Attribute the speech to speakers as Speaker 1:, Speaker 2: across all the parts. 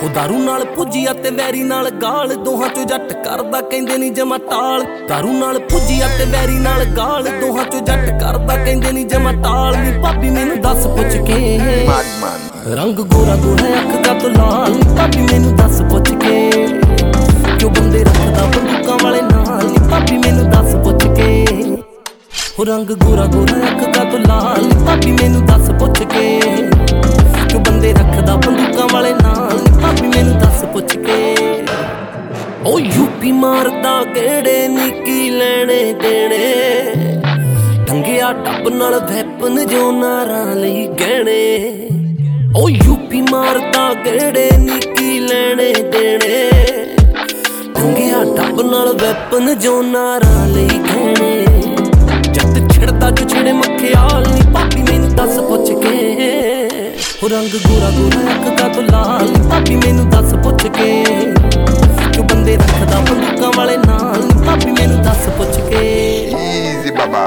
Speaker 1: ਉਹ ਦਾਰੂ ਨਾਲ ਭੁੱਜੀਆ ਤੇ ਵੈਰੀ ਨਾਲ ਗਾਲ, ਦੋਹਾਂ ਚੋਂ ਜੱਟ ਕਰਦਾ ਕਹਿੰਦੇ ਨਹੀਂ ਜਮਾ ਟਾਲ। ਦਾਰੂ ਨਾਲ ਭੁੱਜੀਆ ਤੇ ਵੈਰੀ ਨਾਲ ਗਾਲ, ਦੋਹਾਂ ਚੋਂ ਜੱਟ ਕਰਦਾ ਕਹਿੰਦੇ ਨਹੀਂ ਜਮਾ ਟਾਲ। ਨੀ ਭਾਬੀ ਮੈਨੂੰ ਦੱਸ ਪੁੱਛ ਕੇ ਰੰਗ ਗੋਰਾ ਗੋਰਾ ਅੱਖ ਦਾ ਤੂੰ ਲਾਲ। ਨੀ ਭਾਬੀ ਮੈਨੂੰ ਦੱਸ ਪੁੱਛ ਕੇ ਕਿਉਂ ਬੰਦੇ ਰੱਖਦਾ ਬੰਦੂਕਾਂ ਵਾਲੇ ਨਾਲ। ਨੀ ਭਾਬੀ ਮੈਨੂੰ ਦੱਸ ਪੁੱਛ ਕੇ ਉਹ ਰੰਗ ਗੋਰਾ ਗੋਰਾ ਅੱਖ ਦਾ ਤੂੰ ਲਾਲ। ਨੀ ਭਾਬੀ ਮੈਨੂੰ ਦੱਸ ਪੁੱਛ ਕੇ ਕਿਉਂ ਬੰਦੇ ਰੱਖਦਾ ਬੰਦੂਕਾਂ ਵਾਲੇ ਨਾਲ। ਨੀ ਭਾਬੀ ਮੈਨੂੰ ਦੱਸ ਪੁੱਛ ਕੇ ਉਹ ਯੂਪੀ ਮਾਰਦਾ ਕਿਹੜੇ ਨੀ ਕੀ ਲੈਣੇ ਦੇਣੇ, ਟੰਗਿਆ ਟੱਬ ਨਾਲ ਵੈਪਨ ਜੋ ਨਾਰਾਂ ਲਈ ਗਹਿਣੇ। ਉਹ ਯੂਪੀ ਮਾਰਦਾ ਕਿਹੜੇ ਨੀ ਕੀ ਲੈਣੇ ਦੇਣੇ, ਟੰਗਿਆ ਟੱਬ ਨਾਲ ਵੈਪਨ ਜੋ ਨਾਰਾਂ ਲਈ ਗਹਿਣੇ। ਜੱਟ ਛਿੜਦਾ ਜੋ ਛਿੜੇ ਮਖਿਆਲ। ਨੀ ਭਾਬੀ ਮੈਨੂੰ ਦੱਸ ਪੁੱਛ ਕੇ ਉਹ ਰੰਗ ਗੋਰਾ ਗੋਰਾ ਅੱਖ ਦਾ ਤੂੰ ਲਾਲ। ਨੀ ਭਾਬੀ ਮੈਨੂੰ ਦੱਸ ਪੁੱਛ ਕੇ ਕਿਉਂ ਬੰਦੇ ਰੱਖਦਾ ਬੰਦੂਕਾਂ ਵਾਲੇ ਨਾਲ। ਨੀ ਭਾਬੀ ਮੈਨੂੰ ਦੱਸ ਪੁੱਛ ਕੇ।
Speaker 2: Easy Baba.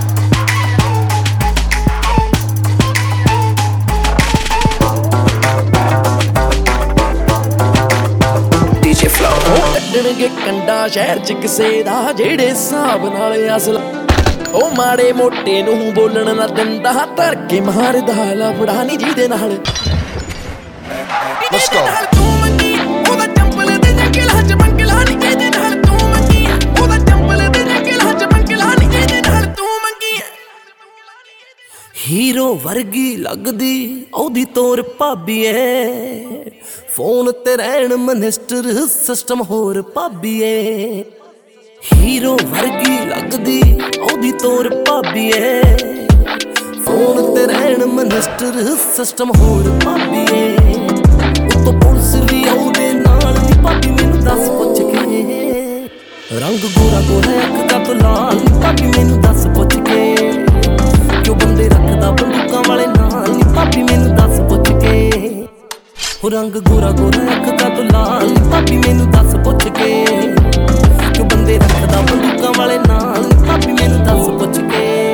Speaker 1: DJ Flow ਕੱਢਣਗੇ ਕੰਡਾ ਸ਼ਹਿਰ ਚ ਕਿਸੇ ਦਾ ਜਿਹੜੇ ਹਿਸਾਬ ਨਾਲ ਅਸਲ। ਉਹ ਮਾੜੇ ਮੋਟੇ ਨੂੰ ਬੋਲਣ ਨਾ ਦਿੰਦਾ, ਧਰ ਕੇ ਮਾਰਦਾ ਲਫੜਾ ਨੀ ਜਿਹਦੇ ਨਾਲ।
Speaker 2: Let's go. ਹੀਰੋ ਵਰਗੀ ਲੱਗਦੀ ਉਹਦੀ ਤੋਰ ਭਾਬੀ ਏ, ਫੋਨ ਤੇ ਰਹਿਣ ਮਨਿਸਟਰ ਸਿਸਟਮ ਹੋਰ ਭਾਬੀ ਏ। ਹੀਰੋ ਵਰਗੀ ਲੱਗਦੀ ਉਹਦੀ ਤੋਰ ਭਾਬੀ ਏ, ਫੋਨ ਤੇ ਰਹਿਣ ਮਨਿਸਟਰ ਸਿਸਟਮ ਹੋਰ ਭਾਬੀ ਏ। ਉੱਤੋਂ ਪੁਲਿਸ ਵੀ ਉਹਦੇ ਨਾਲ। ਨੀ ਭਾਬੀ ਮੈਨੂੰ ਦੱਸ ਪੁੱਛ ਕੇ ਰੰਗ ਗੋਰਾ ਗੋਰਾ ਅੱਖ ਦਾ ਤੂੰ ਲਾਲ। ਨੀ ਭਾਬੀ ਮੈਨੂੰ ਦੱਸ ਪੁੱਛ ਕੇ ਕਿਉਂ ਬੰਦੇ ਰੱਖਦਾ ਬੰਦੂਕਾਂ ਵਾਲੇ ਨਾਲ। ਨੀ ਭਾਬੀ ਮੈਨੂੰ ਦੱਸ ਪੁੱਛ ਕੇ ਉਹ ਰੰਗ ਗੋਰਾ ਗੋਰਾ ਅੱਖ ਦਾ ਤੂੰ ਲਾਲ। ਨੀ ਭਾਬੀ ਮੈਨੂੰ ਦੱਸ ਪੁੱਛ ਕੇ ਕਿਉਂ ਬੰਦੇ ਰੱਖਦਾ ਬੰਦੂਕਾਂ ਵਾਲੇ ਨਾਲ। ਨੀ ਭਾਬੀ ਮੈਨੂੰ ਦੱਸ ਪੁੱਛ ਕੇ।